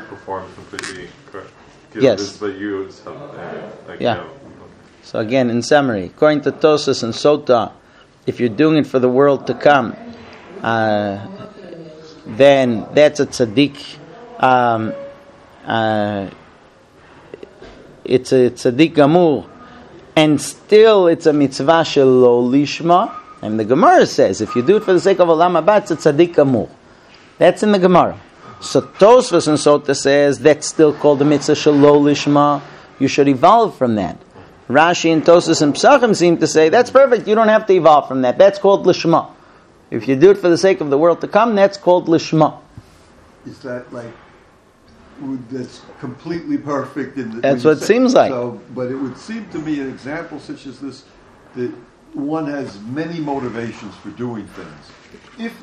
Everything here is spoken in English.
performed completely correct. Yes. But you have, Yeah. So again, in summary, according to Tosas and Sota, if you're doing it for the world to come, then that's a tzaddik. It's a tzaddik gamur, and still it's a mitzvah shelo lishma. And the Gemara says, if you do it for the sake of olam haba, it's a tzaddik gamur. That's in the Gemara. So Tosfos and Sota says that's still called the mitzvah shelo lishma. You should evolve from that. Rashi and Tosfos and Pesachim seem to say that's perfect. You don't have to evolve from that. That's called lishma. If you do it for the sake of the world to come, that's called lishma. Is that like that's completely perfect? That's what it seems like. So, but it would seem to me an example such as this that one has many motivations for doing things. If